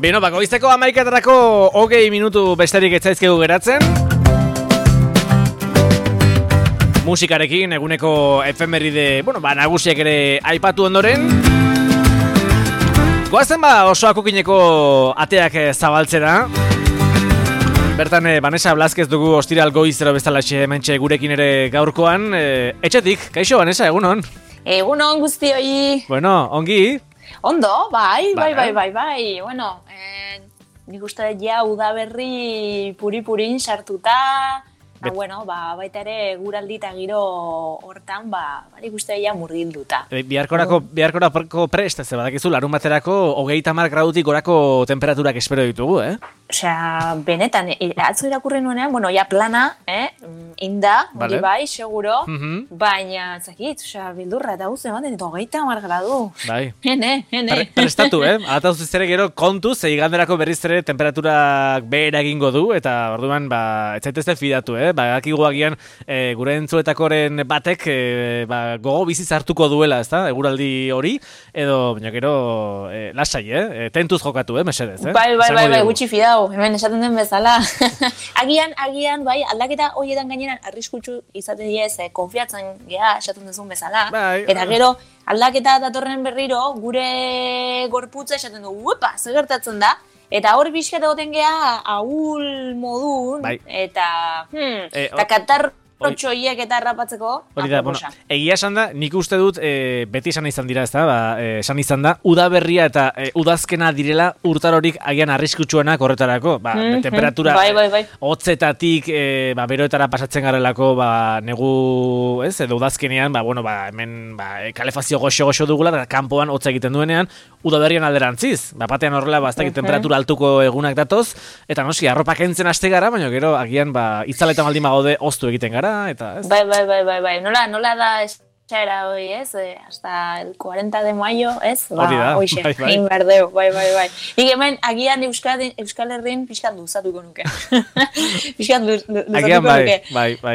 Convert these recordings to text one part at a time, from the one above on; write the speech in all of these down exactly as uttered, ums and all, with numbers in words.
Beno, bakoizteko hamaikatarako hogei minutu besterik ez zaizkigu geratzen. Musikarekin eguneko efemeride, bueno, ba, nagusiek ere aipatu ondoren. Goazen ba oso akukineko ateak zabaltzera. Bertan, eh, Vanessa Blázquez dugu ostiral goizero bezalaxe hementxe gurekin ere gaurkoan. Eh, etxetik, kaixo Vanessa, egunon? Egunon guztioi. Bueno, ongi? Ondo, bai, bai, bai, bai, bai. Bueno, eh, nik uste dut ja udaberri puri-purin sartuta. Ba, bueno, ba, baita ere guraldi eta giro hortan, ba, nik uste dut ja murgilduta. E, biharkorako, biharkorako prest, ez badakizu, larun baterako hogeita hamar gradutik gorako temperaturak espero ditugu, eh? Osea, benetan, atzo irakurri nuenean, bueno, ja plana, eh, inda, hori vale. bai, seguro, Mm-hmm. baina, zakit, osea, bildurra eta guzti ematen ditu, hogeita hamar gradu. Bai. Hene, hene. Pre, prestatu, eh? Ata uzizere gero kontuz, iganderako berriz ere temperaturak behera egingo du, eta orduan, ba, ez zaitezte fidatu, eh? Ba, akigu agian, e, gure entzuetakoren batek, e, ba, gogo biziz hartuko duela, ezta? Eguraldi hori, edo, baina gero, e, lasai, eh? E, tentuz jokatu, eh? Mesedez, eh? Bai, bai, Esango bai, bai, diogu. gutxi fidau, hemen esaten den bezala. agian, agian, bai, aldaketa horietan gaineran arriskutsu izaten diez, eh, konfiatzen gea esaten duzun bezala. Bai, eta bai. gero, aldaketa datorren berriro, gure gorputza esaten du, uepa, zer gertatzen da? Eta hor bizkat egoten gea, ahul modun, Bai. eta, hmm, Eh, eta o- katar txoiek eta errapatzeko, Hori da, bueno, aproposa. egia esan da, nik uste dut, e, beti esan izan dira, ez da, ba, e, esan izan da, udaberria eta e, udazkena direla urtarorik agian arriskutsuenak horretarako, ba, Mhm, temperatura bai, bai, bai. hotzetatik, e, ba, beroetara pasatzen garelako, ba, negu, ez, edo udazkenean, ba, bueno, ba, hemen, ba, e, kalefazio goxo-goxo dugula, eta kanpoan hotza egiten duenean, udaberrian alderantziz, ba, batean horrela, ba, ez dakit temperatura altuko egunak datoz, eta noski, arropak entzen haste gara, baina gero, agian, ba, itzaletan baldin bagaude oztu egiten gara, eta, ez? Bai, bai, bai, bai, bai. Nola, nola da etxera hori, ez? Eh, hasta el cuarenta de mayo, ez? Ba, Hori da, hoxe, bai, bai. egin behar deu, bai, bai, bai. Nik hemen, agian Euskal, Euskal Herrin pixkat luzatuko nuke. pixkat luz, luzatuko Agian bai, nuke. bai, bai.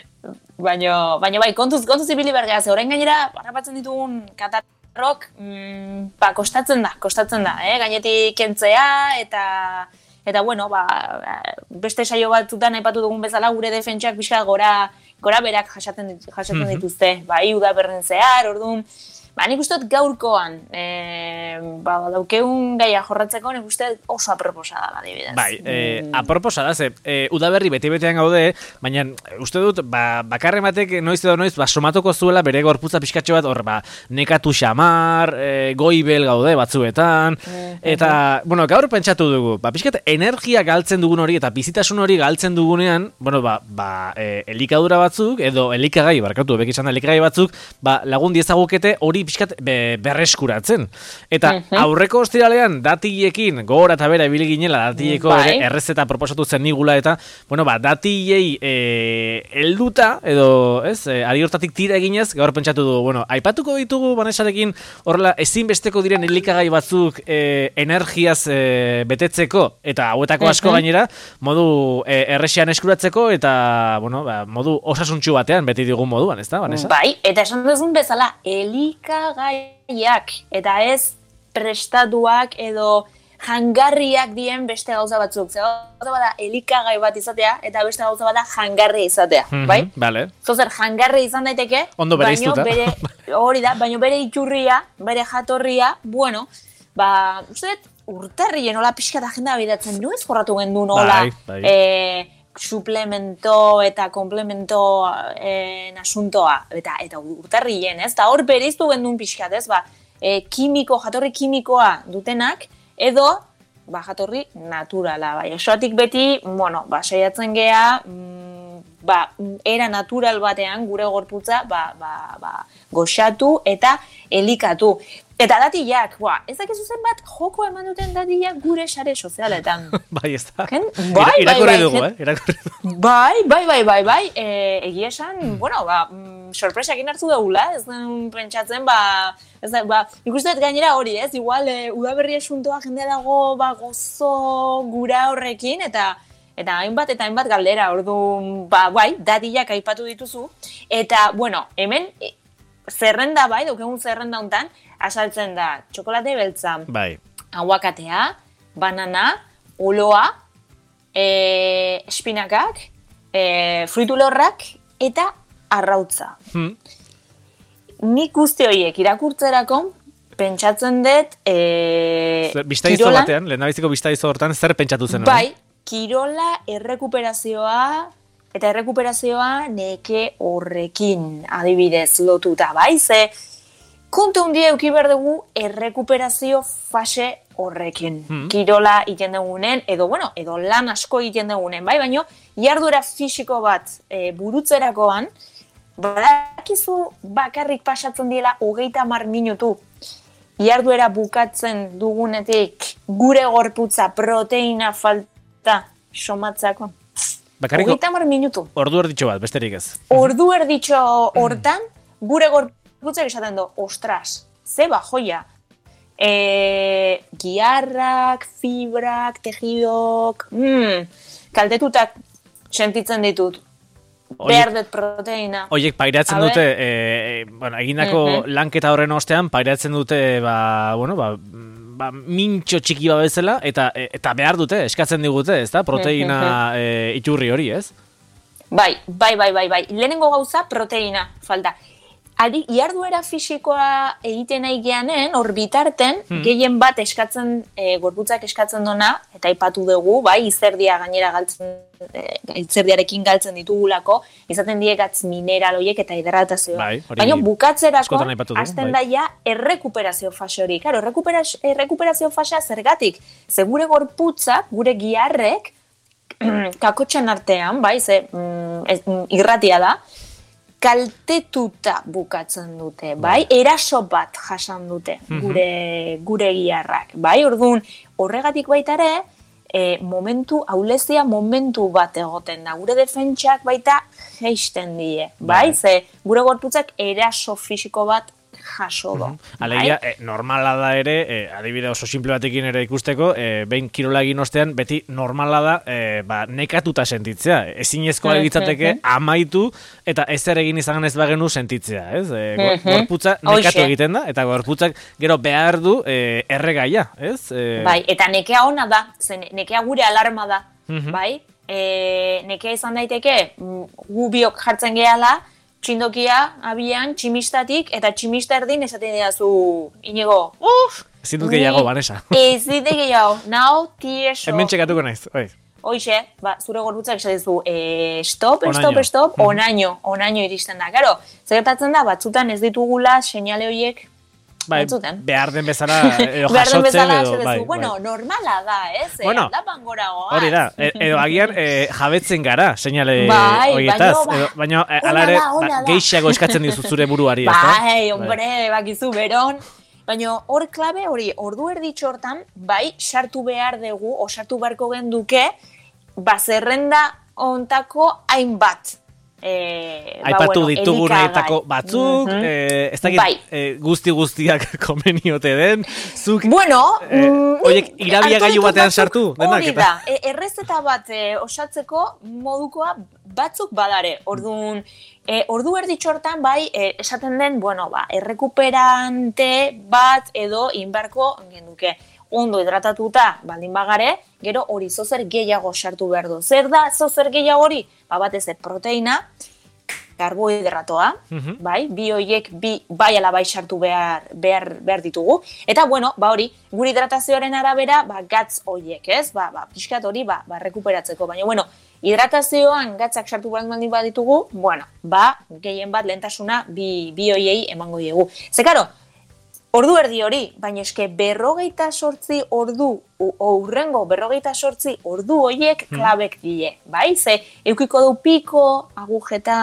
Baina, baina bai, kontuz, kontuz ibili bergea, ze orain gainera, harrapatzen ditugun katarrok, mm, ba, kostatzen da, kostatzen da, eh? Gainetik kentzea, eta, eta bueno, ba, beste saio batzutan aipatu dugun bezala, gure defentsak pixka gora, gora berak jasaten, dit- jasaten dituzte, bai, udaberren zehar, orduan, ba, nik uste dut gaurkoan, e, ba, daukeun gaia jorratzeko, nik uste dut oso aproposa da, adibidez. Bai, e, aproposa da, ze, e, udaberri bete-betean gaude, baina uste dut, ba, bakarren batek noiz edo noiz, ba, somatuko zuela bere gorputza pixkatxo bat, hor, ba, nekatu xamar, e, goibel gaude batzuetan, eta, bueno, gaur pentsatu dugu, ba, pixkat energia galtzen dugun hori, eta bizitasun hori galtzen dugunean, bueno, ba, ba e, elikadura batzuk, edo elikagai, barkatu, bek izan da, elikagai batzuk, ba, lagun diezagukete hori pixkat be, berreskuratzen. Eta aurreko ostiralean datiekin, gora eta bera ibili ginela datieko Bai. ere errezeta proposatu zen nigula, eta, bueno, ba, datiei e, helduta, edo, ez, e, ari hortatik tira eginez, gaur pentsatu dugu, bueno, aipatuko ditugu Vanessarekin horrela ezinbesteko diren elikagai batzuk e, energiaz e, betetzeko, eta hauetako asko gainera, modu e, erresean eskuratzeko, eta, bueno, ba, modu osasuntsu batean beti digun moduan, ez da, Vanessa? Bai, eta esan duzun bezala, elikagaiak, eta ez prestatuak edo jangarriak dien beste gauza batzuk. Zer gauza bada elikagai bat izatea, eta beste gauza bada jangarria izatea, Mhm, bai? Vale. Zozer, jangarri izan daiteke, Ondo bereiztuta. baino bere, hori da, baino bere iturria, bere jatorria, bueno, ba, uste dut, urtarrien hola pixka da agenda bidatzen, noiz jorratu gendu nola, Bai, bai. eh, suplemento eta komplemento eh, asuntoa, eta eta urtarrien, ez? Eta hor bereiztu gendun pixkat, ez? Ba, eh, kimiko, jatorri kimikoa dutenak, edo, ba, jatorri naturala, bai. Esoatik beti, bueno, ba, saiatzen gea, mm, ba, era natural batean gure gorputza, ba, ba, ba, goxatu eta elikatu. Eta datiak, ba, ez dakizu zenbat joko eman duten datiak gure sare sozialetan. Bai, ez da. Gen- bai, bai, Irakurri bai, dugu, gen- eh? Irakurri dugu. Bai, bai, bai, bai, bai, e, egia esan, bueno, ba, mm, sorpresakin hartu daula, ez den pentsatzen, ba, ez da, ba, ikusten dut gainera hori, ez, igual, e, udaberri esuntoa jendea dago, ba, gozo gura horrekin, eta, eta hainbat, eta hainbat galdera, orduan, ba, bai, datiak aipatu dituzu, eta, bueno, hemen, e, zerrenda bai, daukegun zerrenda hontan, asaltzen da, txokolate beltza, Bai. aguakatea, banana, oloa, e, espinakak, e, fruitulorrak eta arrautza. Hmm. Nik guzti horiek irakurtzerako pentsatzen dut e, Bistaizo batean, lehendabiziko bistaizo hortan, zer pentsatu zen? Bai, kirola errekuperazioa eta errekuperazioa neke horrekin adibidez lotuta, bai? Ze kontu handia eduki behar dugu errekuperazio fase horrekin. Hmm. Kirola egiten dugunen, edo, bueno, edo lan asko egiten dugunen, bai? Baina, jarduera fisiko bat e, burutzerakoan, badakizu bakarrik pasatzen diela hogeita hamar minutu. Jarduera bukatzen dugunetik gure gorputza proteina falta somatzako. Bakarrik hogeita hamar minutu. Ordu erditxo bat, besterik ez. Ordu erditxo hortan, gure gorputzak esaten du, ostras, ze bajoia. E, giarrak, fibrak, tejidok, mm, kaltetutak sentitzen ditut. Behar dut proteina. Oiek pairatzen dute, e, bueno, egindako uh-huh. lanketa horren ostean, pairatzen dute, ba, bueno, ba, ba, mintxo txiki bat bezala, eta, eta behar dute, eskatzen digute, ez da, proteina uh-huh. e, iturri hori, ez? Bai, bai, bai, bai, bai. Lehenengo gauza, proteina falta. Adi, iarduera fisikoa egiten nahi geanen, hor bitarten, hmm. gehien bat eskatzen, e, gorputzak eskatzen dona, eta aipatu dugu, bai, izerdia gainera galtzen, e, izerdiarekin galtzen ditugulako, izaten diegatz mineral horiek eta hidratazioa. Bai, baina bukatzerako, hasten bai. daia errekuperazio fase hori. Claro, errekuperazio, errekuperazio fasea zergatik? Ze gure gorputzak, gure giarrek, kakotxan artean, bai, ze mm, ez, mm, irratia da, kaltetuta bukatzen dute, bai? Eraso bat jasan dute gure, gure giarrak, bai? Orduan, horregatik baita ere, e, momentu, aulezia momentu bat egoten da. Gure defentsak baita geisten die, bai? Ze gure gorputzak eraso fisiko bat jaso do. Alegia, bai? e, normala da ere, e, adibide oso simple batekin ere ikusteko, e, behin kirola egin ostean, beti normala da e, ba, nekatuta sentitzea. Ezinezkoa egitzateke amaitu eta ezer egin izan ez bagenu sentitzea, ez? E, gorputza nekatu egiten da, eta gorputzak gero behar du e, erregaia, ez? E... Bai, eta nekea ona da, zen nekea gure alarma da, bai? E, nekea izan daiteke, gu biok jartzen gehala, txindokia abian, tximistatik, eta tximista erdin esaten didazu, Inigo, uff! Ez dut gehiago, Vanessa. Ez dut gehiago, nao tieso. Hemen txekatuko naiz, oi. Hoixe, ba, zure gorputzak esaten dizu, e, stop, stop, stop, onaino, onaino iristen da. Karo, zertatzen da, batzutan ez ditugula seinale horiek, bai, behar den bezala edo jasotzen edo, bai, bueno, bai. normala da, ez? Bueno, aldapan gora goaz. Hori da, e, edo agian e, jabetzen gara, seinale bai, horietaz. Ba, edo, baina, ala ere, ba, geixiago eskatzen dizu zure buruari, ez da? Bai, hombre, bakizu, beron. Baina hor klabe hori, ordu erditxo hortan, bai, sartu behar dugu, o sartu beharko genduke, bazerrenda ontako hainbat. Eh, Aipatu ba, bueno, ditugunetako batzuk, mm-hmm. eh, ez dakit bai. eh, guzti-guztiak komeniote den, zuk, bueno, eh, oiek, irabia gailu batean sartu, denak, hori da, e, errezeta bat e, osatzeko modukoa batzuk badare, orduan, e, ordu erditxortan bai, e, esaten den, bueno, ba, errekuperante bat edo inbarko genduke, ondo hidratatuta baldin bagare, gero hori zozer gehiago sartu behar du. Zer da zozer gehiago hori? Ba, batez proteina, karbohidratoa, uh-huh. bai, bi horiek bi bai ala bai sartu behar, behar, behar ditugu. Eta, bueno, ba hori, gure hidratazioaren arabera, ba, gatz horiek, ez? Ba, ba, pixkat hori, ba, ba, rekuperatzeko. Baina, bueno, hidratazioan gatzak sartu behar baldin baditugu, bueno, ba, gehien bat lehentasuna bi, bi horiei emango diegu. Ze, karo, ordu erdi hori, baina eske berrogeita sortzi ordu, aurrengo berrogeita sortzi ordu horiek klabek die, bai? Ze, eukiko du piko, agujeta,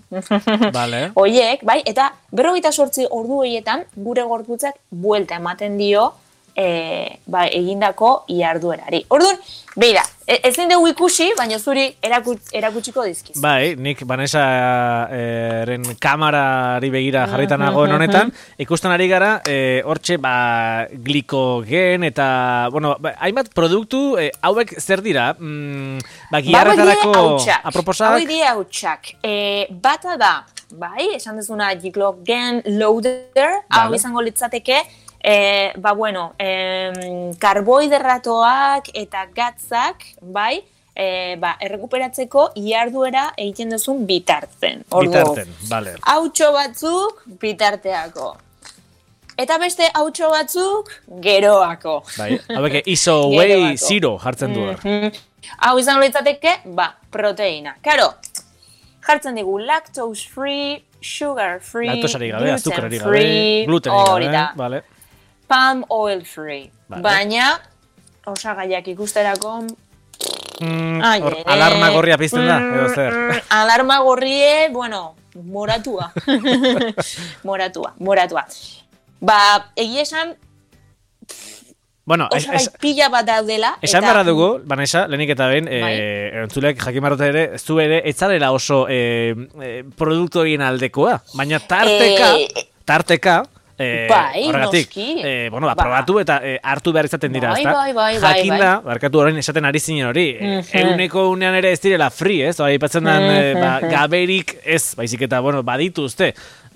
vale. horiek, bai? Eta berrogeita sortzi ordu horietan gure gorputzak buelta ematen dio e, ba, egindako iharduerari. Orduan, beira, ezin dugu ikusi, baina zuri erakut, erakutsiko dizkiz. Bai, nik Vanessa-ren eh, kamarari begira jarritan nagoen honetan, ikusten ari gara, eh, hortxe, ba, glikogen eta, bueno, ba, hainbat produktu, eh, hauek zer dira? Mm, ba, giarretarako aproposak? Hau dira hautsak. Eh, bata da, bai, esan dezuna glikogen loader, hau izango litzateke, E, ba, bueno, e, karbohidratoak eta gatzak, bai, e, ba, errekuperatzeko iharduera egiten duzun bitartzen. Ordu, bitarten, bale. Hautxo batzuk bitarteako. Eta beste hautxo batzuk geroako. Bai, hauek iso whey zero jartzen du. Mm-hmm. Hau izan litzateke, ba, proteina. Karo, jartzen digu lactose free, sugar free, Laktosari gabe, azukarari gabe, free, glutenari gabe, vale. Palm oil free. Vale. Baina, osagaiak ikusterako... Mm, ai, or, alarma gorria pizten da, edo zer? Alarma gorrie, bueno, moratua. moratua, moratua. Ba, egia esan... Bueno, osagai es, pila bat daudela. Esan eta... barra dugu, Vanessa, lehenik eta behin, bai. e, entzuleak jakin barrote ere, zu ere, etzarela oso e, e, produktu egin aldekoa, baina tarteka, e... tarteka, Eh, bai, horregatik, noski. Eh, bueno, ba, probatu eta eh, hartu behar izaten dira, bai, ezta? Bai, bai, jakin bai, da, bai. barkatu orain esaten ari zinen hori, mm-hmm. euneko unean ere ez direla free, ez? Bai, ipatzen den, mm-hmm. eh, ba, gaberik ez, baizik eta, bueno, badituzte,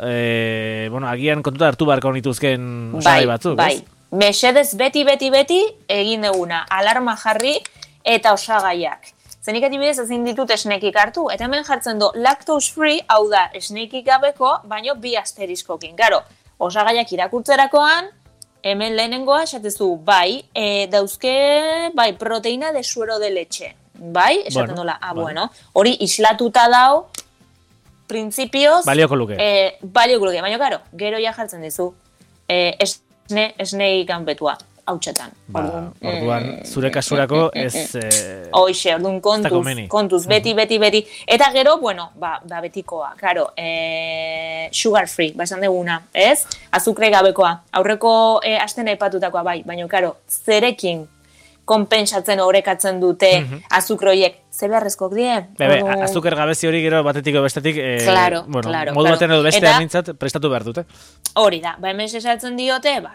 eh, bueno, agian kontuta hartu beharko nituzken osagai batzuk, bai. ez? Mesedez beti, beti, beti egin duguna, alarma jarri eta osagaiak. Zenik adibidez ezin ditut esnekik hartu, eta hemen jartzen du lactose free, hau da, esnekik gabeko, baino bi asteriskokin. Garo, osagaiak irakurtzerakoan, hemen lehenengoa esatezu, bai, e, dauzke, bai, proteína de suero de leche. Bai, esaten bueno, dola, ah, bueno. bueno, hori islatuta dau, printzipioz... Balioko luke. E, balioko luke, baina, karo, gero ja jartzen dizu, e, esne, esnei kanpetua. Hautsetan. Ba, orduan, zure kasurako ez... Eh, Hoxe, orduan kontuz, kontuz, beti, beti, beti. Eta gero, bueno, ba, ba betikoa, karo, eh, sugar free, basan deguna, ez? Azukre gabekoa. Aurreko eh, asten aipatutakoa bai, baina, karo, zerekin konpensatzen orekatzen dute mm-hmm. azukroiek, ze beharrezkoak die? Bebe, Ordu... azuker gabezi hori gero batetik edo bestetik, eh, claro, bueno, claro, modu claro. baten edo bestean nintzat prestatu behar dute. Hori da, ba hemen esatzen diote, ba,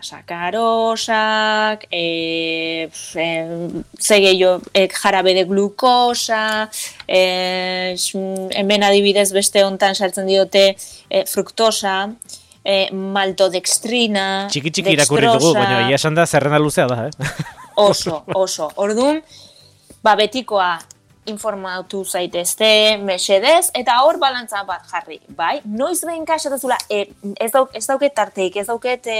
sakarosak, e, e, zegeio, e, jarabe de glukosa, e, hemen adibidez beste hontan sartzen diote e, fruktosa, e, maltodextrina, txiki-txiki irakurri dugu, baina ia esan da zerrenda luzea da, eh? Oso, oso. Orduan, ba, betikoa informatu zaitezte, mesedez, eta hor balantza bat jarri, bai? Noiz behin kasatazula, e, ez, dauk, ez dauket tarteik, ez dauket e,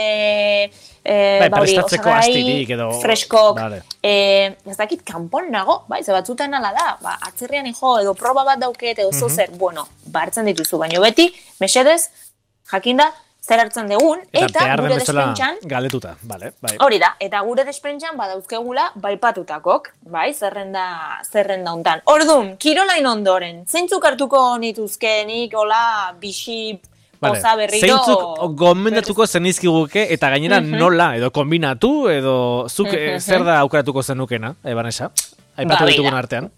e, bai, bauri, prestatzeko astirik edo... freskok, vale. e, ez dakit kanpon nago, bai? Ze batzutan ala da, ba, atzerrian jo, edo proba bat dauket, edo mm-hmm. zozer, bueno, bartzen dituzu, baino beti, mesedez, jakinda, zer hartzen dugun, eta, eta gure despentsan... galetuta, vale, bai. Hori da, eta gure despentsan badauzkegula baipatutakok, bai, zerrenda, zerrenda hontan. Ordun, kirolain ondoren, zeintzuk hartuko nituzkenik, hola, bixi, vale. poza berriro... Zeintzuk gomendatuko zenizkiguke, eta gainera uh-huh. nola, edo kombinatu, edo zuk uh-huh. zer da aukeratuko zenukena, eh, Vanessa? Aipatu ba, ditugun artean.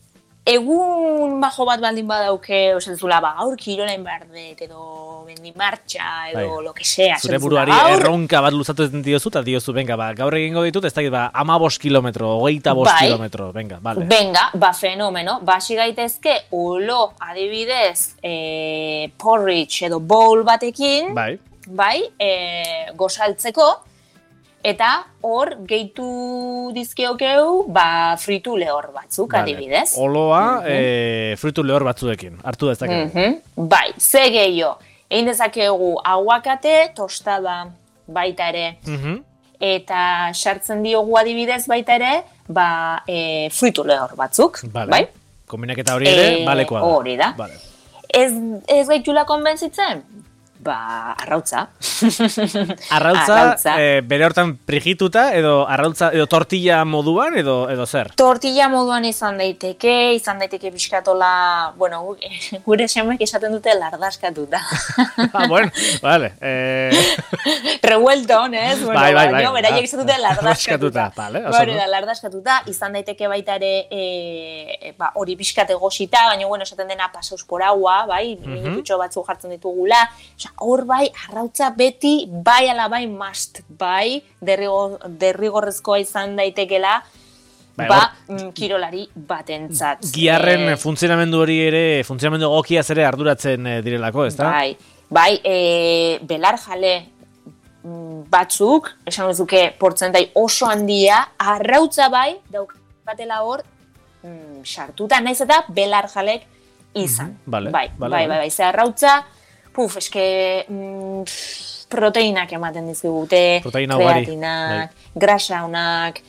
Egun bajo bat baldin badauke, osentzula, ba, gaur kirolain behar dut, edo mendi martxa, edo bai. Lo que sea. Zure buruari gaur... erronka bat luzatu ez diozu, eta diozu, venga, ba, gaur egingo ditut, ez dakit, ba, ama bost kilometro, hogeita bost bai. kilometro, venga, vale. Venga, ba, fenomeno, basi gaitezke, ulo, adibidez, e, porridge edo bowl batekin, bai, bai e, gozaltzeko, eta hor gehitu dizkiokeu, ba, fritu lehor batzuk, vale. Adibidez. Oloa, mm-hmm. e, fritu lehor batzuekin, hartu dezakegu. Mm-hmm. Bai, ze gehiago. Egin dezakegu aguakate, tostada baita ere. Mm-hmm. Eta sartzen diogu adibidez baita ere, ba, e, fritu lehor batzuk. Vale. Bai? Kombinaketa hori ere, e, balekoa da. Hori da. Vale. Ez, ez gaitula konbentzitzen? Ba, arrautza. Arrautza, arrautza. E, bere hortan prigituta, edo arrautza, edo tortilla moduan, edo, edo zer? Tortilla moduan izan daiteke, izan daiteke pixkatola, bueno, gure semek esaten dute lardaskatuta. Ah, bueno, vale. Eh... Revuelto, ez? Bueno, bai, bai, bai. Baina, beraiek esaten dute lardaskatuta. Vale, hori da, lardaskatuta, izan daiteke baita ere, e, ba, hori pixkate gosita, baina, bueno, esaten dena pasaus por agua, bai, mm-hmm. minututxo batzu jartzen ditugula, hor bai, arrautza beti, bai ala bai must, bai, derrigo, derrigorrezkoa izan daitekela, bai, ba, or... kirolari batentzat. Giarren e... funtzionamendu hori ere, funtzionamendu egokiaz ere arduratzen direlako, ez da? Bai, bai, e, belar jale, batzuk, esan duzuke, portzentai oso handia, arrautza bai, daukatela hor, mm, sartuta, naiz eta belarjalek izan. Mm-hmm. Vale, bai, vale, bai, vale. bai, bai, ze arrautza, puf, eske, mm, proteinak ematen dizkigute, Proteina ugari, kreatinak, grasa honak,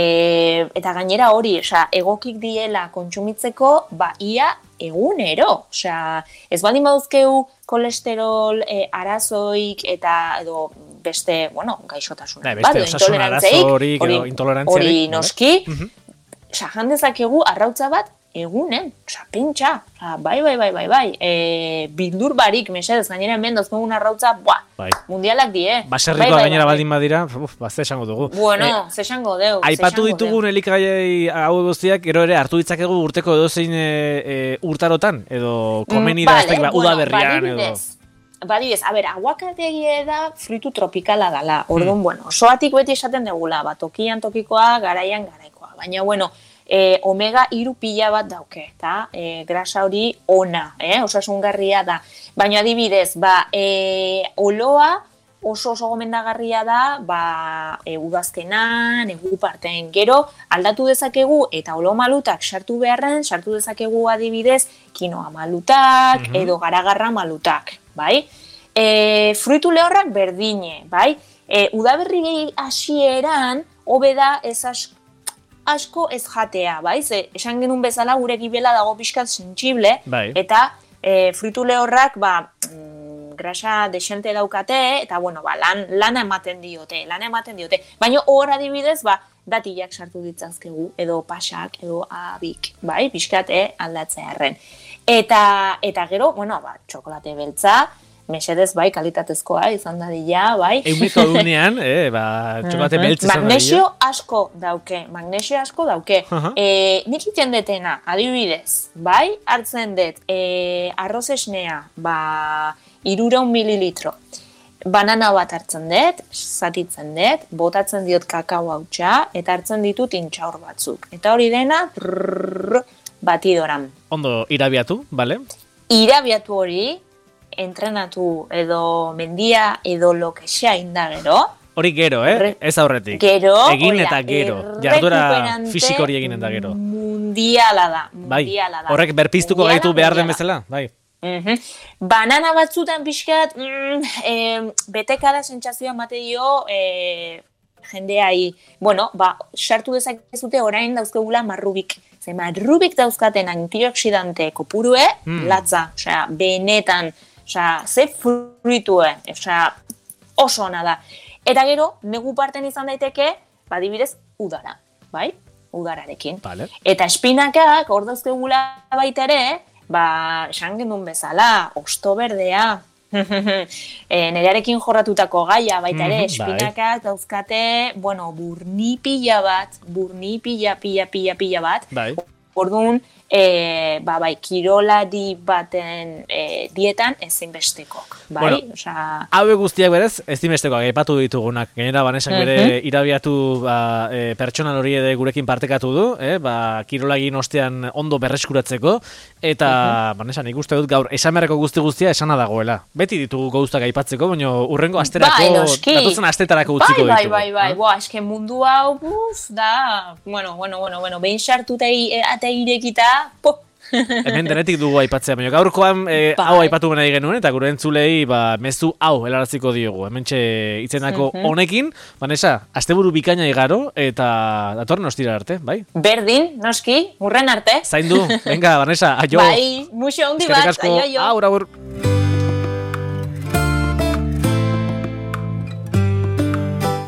e, eta gainera hori, osea, egokik diela kontsumitzeko, ba, ia egunero, osea, ez baldin baduzkeu kolesterol e, arazoik eta edo beste, bueno, gaixotasunak, Bai, beste osasun arazorik edo intolerantziarik, hori vale. noski, Mhm. osea, jan dezakegu arrautza bat egunen, osea, pentsa, osea, bai, bai, bai, bai, bai, e, bildur barik, mesedez, gainera hemen dozkogun arrautza, buah, Bai. mundialak die. Baserrikoa Bai, bai, gainera bai. baldin badira, uf, ba, ze esango dugu. Bueno, Eh, ze esango deu. ze Aipatu esango ditugun deu. elikagaiei hau guztiak, gero ere hartu ditzakegu urteko edozein e, e, urtarotan, edo komeni da, Vale, ez dakit, ba, bueno, udaberrian, edo... badibidez, Badibidez, a ber, aguakategia da fruitu tropikala dala. Orduan, bueno, osoatik beti esaten degula, ba, tokian tokikoa, garaian garaikoa. Baina, bueno, e, omega hiru pila bat dauke, eta e, grasa hori ona, eh? Osasungarria da. Baina adibidez, ba, e, oloa oso oso gomendagarria da, ba, e, udazkenan, egu partean gero, aldatu dezakegu, eta olo malutak sartu beharren, sartu dezakegu adibidez, kinoa malutak, Mhm. edo garagarra malutak, bai? E, fruitu lehorrak berdine, bai? E, udaberri hasieran, hobe da ez as, asko ez jatea, bai? Ze, esan genuen bezala gure gibela dago pixkat sentsible, Bai. eta e, fruitu lehorrak, ba, mm, grasa desente daukate, eta bueno, ba, lan, lana ematen diote, lana ematen diote. Baina hor adibidez, ba, datilak sartu ditzazkegu, edo pasak, edo abik, bai, pixkat, eh, aldatzea erren. Eta, eta gero, bueno, ba, txokolate beltza, mesedez, bai, kalitatezkoa izan dadila, bai. Euneko dunean, eh, ba, txokolate beltz izan Magnesio asko dauke, magnesio asko dauke. Aha. E, nik iten detena, adibidez, bai, hartzen dut, e, arroz esnea, ba, irureun mililitro. Banana bat hartzen dut, zatitzen dut, botatzen diot kakao hautsa, eta hartzen ditut intxaur batzuk. Eta hori dena, brrrr, batidoran. Ondo irabiatu, bale? Irabiatu hori, entrenatu edo mendia edo lokexea indagero, Hori gero, eh? Re- Ez aurretik. gero, Egin hori da, eta gero. Jarduera errekuperante fisiko hori egin eta gero. Mundiala da, Bai. mundiala da. Horrek berpiztuko Mundiala, gaitu behar den mundiala. bezala, bai. Mhm. Banana batzutan pixkat, mm, eh, betekada sentsazioa emate dio eh, jendeai. Bueno, ba, sartu dezakezute orain dauzkegula marrubik. Ze marrubik dauzkaten antioxidante kopurue, Mm. latza, osea, benetan, osea, ze fruitue, osea, oso ona da. Eta gero, negu parten izan daiteke, badibidez, udara, bai? Udararekin. Vale. Eta espinakak, hor dauzkegula baita ere, ba, esan genuen bezala, osto berdea, e, nerearekin jorratutako gaia baita ere, Mhm, espinakak dauzkate, bueno, burni pila bat, burni pila, pila, pila, pila bat, Bai. orduan, e, ba, bai, kirolari baten e, dietan ezinbestekok, bai? Bueno, Osea, Hauek guztiak berez, ez dimestekoak aipatu ditugunak. Gainera, Banesak bere Mhm. irabiatu ba, e, pertsonal hori ere gurekin partekatu du, eh? ba, kirolagin ostean ondo berreskuratzeko, eta Banesa, nik uste dut gaur esan beharreko guzti guztia esana dagoela. Beti ditugu gauztak aipatzeko, baina urrengo asterako, bai, noski. datozen astetarako utziko bai, ditugu. bai, bai, bai, eh? boa, eske mundu hau, buf, da, bueno, bueno, bueno, bueno, behin sartuta i- ate irekita, po. Hemen denetik dugu aipatzea, baina gaurkoan e, Bai. hau aipatu nahi genuen, eta gure entzulei ba, mezu hau helaraziko diogu. Hementxe itzenako Mhm. honekin, Vanessa, asteburu bikaina igaro, eta datorren ostira arte, bai? Berdin, noski, urren arte. Zaindu, venga, Vanessa, aio. Bai, muxo handi Eskerrik bat, asko, aio, aio. aur, aur.